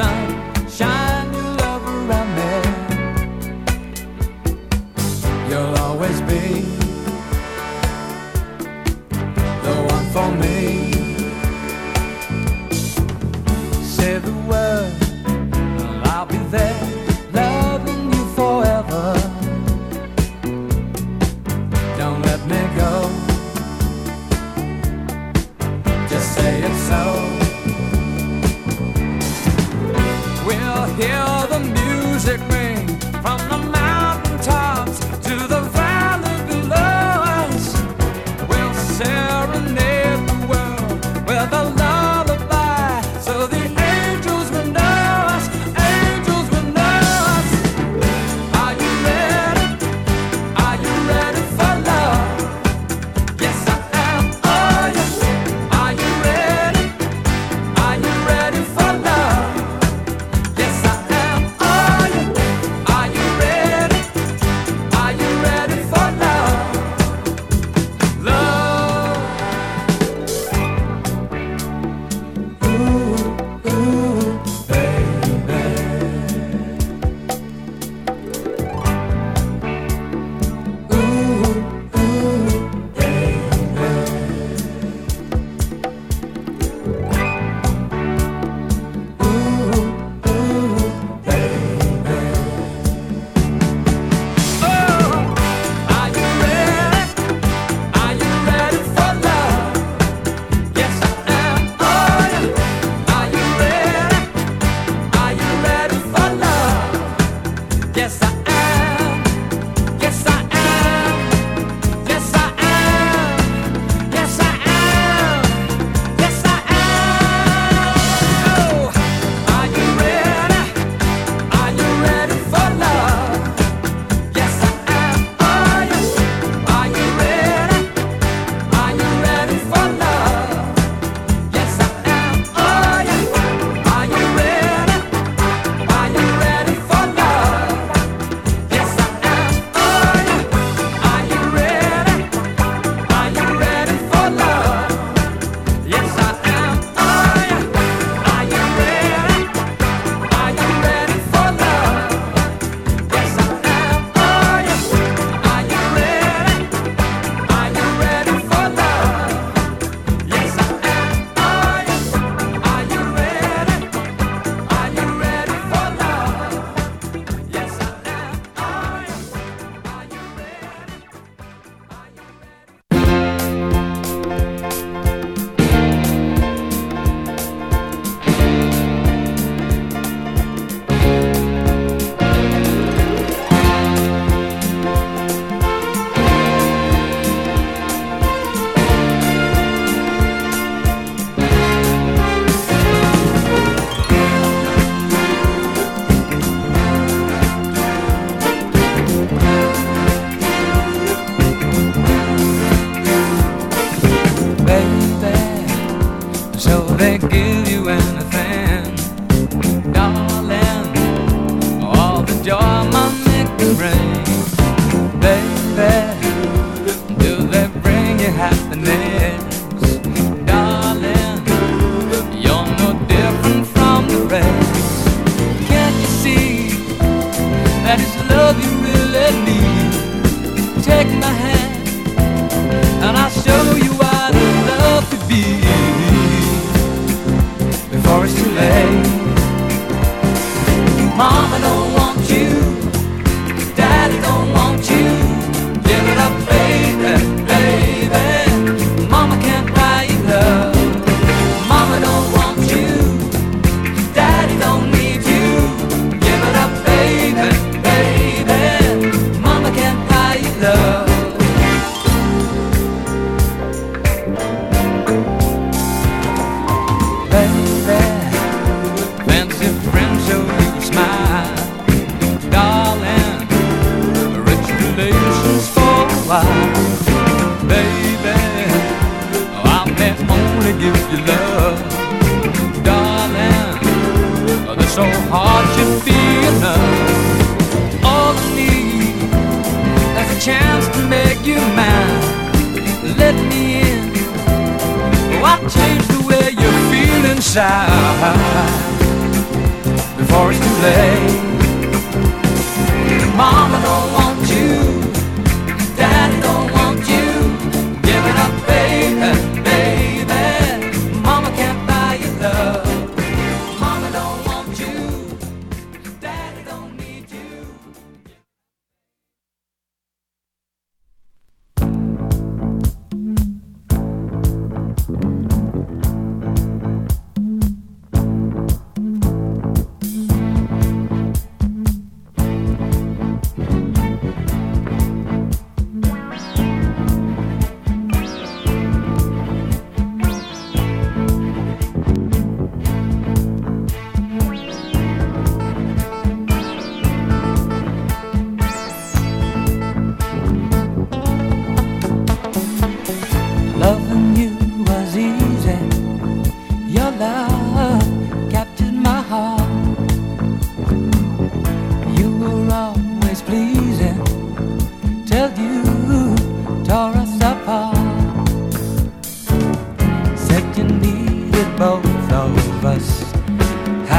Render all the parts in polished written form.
sunshine, your love around me. You'll always be the one for me. Say the word, and I'll be there, loving you forever. Don't let me go, just say it so. We'll hear the music ring from the mountain tops to the valley below us. We'll serenade the world with a lullaby, so the angels will know us, angels will know us. Are you ready? Are you ready for love? Yes, I am. Oh, yes. Are you ready? Are you ready for love? Yes, I am. Oh, yeah. Are you ready? Are you ready for love? Love. Ooh, ooh, baby. Ooh, ooh, baby. Ooh, ooh, baby. Oh, are you ready? Are you ready for love? Yes, I am. Oh, yeah. Are you ready? Are you ready for love? Yes, I am. Yes, I am. Yes, I am. Yes, I am. Yes, I am. Oh, are you ready? Are you ready for love? Yes, I am. Oh, yes. Are you ready? Are you ready for love? Yes, I am. Oh, yeah. Are you ready? Are you ready for love? Yes, I am. Oh, yeah. Are you ready? Are you ready for love? Yes, I am. Oh, yeah. Are you ready? Are you ready for love? Yes, I am. Oh, yeah. Are you ready? Are you ready for love? Yes, I am. Oh, yeah. Are you ready? Are you ready for love? Yes, I am. Oh, yeah. Are you baby, so they give you anything, darling, all the joy money can bring. Baby, do they bring you happiness, darling? You're no different from the rest. Can't you see that it's love you really need? Take my hand and I'll show you what I love to be. Before it's too late, Mama don't want you, Daddy don't want you. Give it up, baby, baby. Mama can't buy you love. Mama don't want you, Daddy don't need you. Give it up, baby, baby. Mama can't buy you love. Baby, fancy friends show you a smile, darling. Rich relations for a while, baby. I may only give you love, darling. This old heart should be enough. All I need is a chance to make you mine. Let me in. Oh, I change the way you feel inside.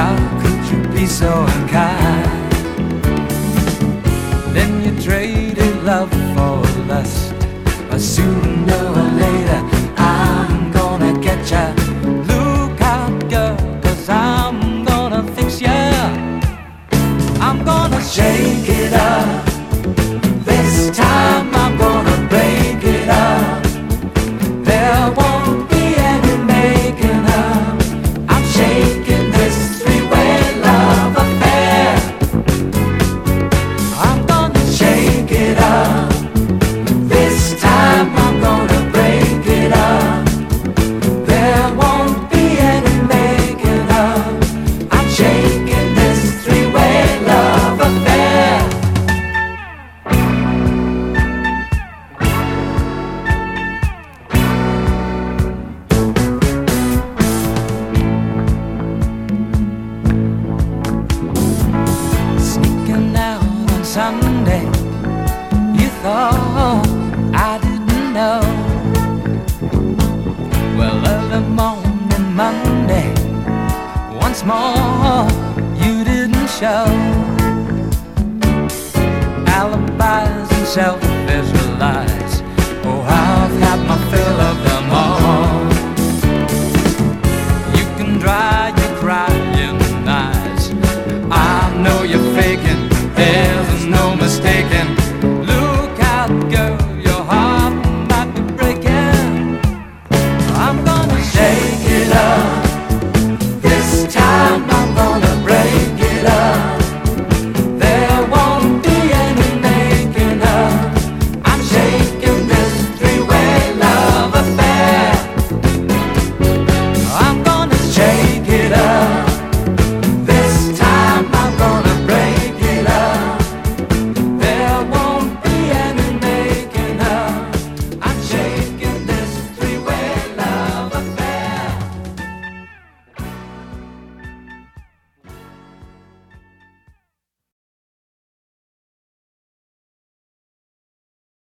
How could you be so unkind? Then you traded love for lust, but sooner or later I'm gonna get ya. Look out, girl, 'cause I'm gonna fix ya. I'm gonna shake it up. This time I'm gonna break it up. There won't be any making up. I'm shaking this three-way love affair. I'm gonna shake it up. This time I'm gonna break it up. There won't be any making up. I'm shaking this three-way love affair. Sneaking out on Sunday, you thought I didn't know. Well, early morning Monday, once more you didn't show. Alibis and self-visualize. Oh, I've had my fill of